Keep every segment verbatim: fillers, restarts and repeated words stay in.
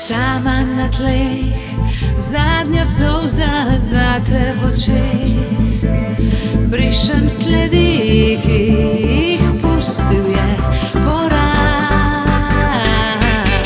Sama na tleh, zadnja solza za te v očeh. Brišem sledi, ki jih pustil je poraz.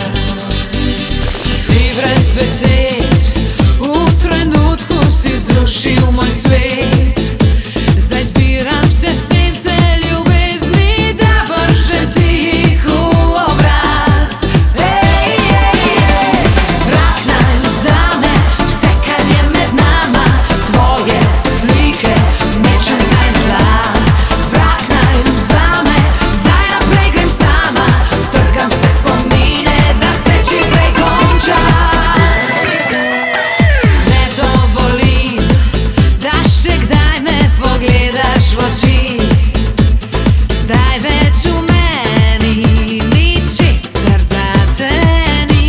Ti brez besed, v trenutku si zrušil moj svet. Zdaj zbiram vse sence ljubezni, da vržem ti jih v obraz. Ej, ej, ej, vrafnaj vzame vse, kar je med nama, tvoje slike mečem zdaj na tla. Vrafnaj vzame, zdaj naprej grem sama, trgam se spomine, da se čim prej konča. Ne dovolim, da še kdaj me pogledaš v oči. Zdaj več v meni ničesar zate ni.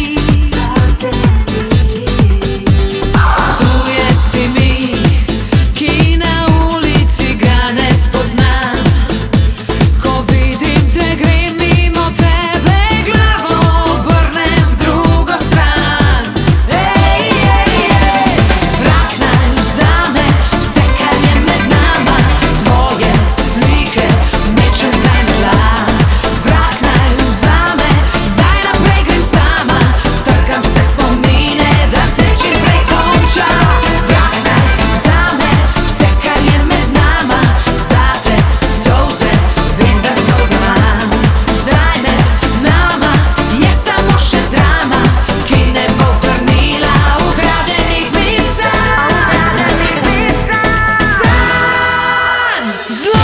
Tujec si mi, ki na ulici ga ne spoznam. Ko vidim te, grem mimo tebe, glavo obrnem v drugo stran. Ej, ej, ej, vrafnaj vzame vse, kar je med nama, tvoje slike mečem zdaj na tla. Vrafnaj vzame, zdaj naprej grem sama, trgam se spomine, da se čim prej konča. Vrafnaj vzame vse, kar je med nama, zate solze, vem, da so zaman. Zdaj med nama je samo še drama, ki ne bo vrnila ukradenih misel. Sanj, zlo.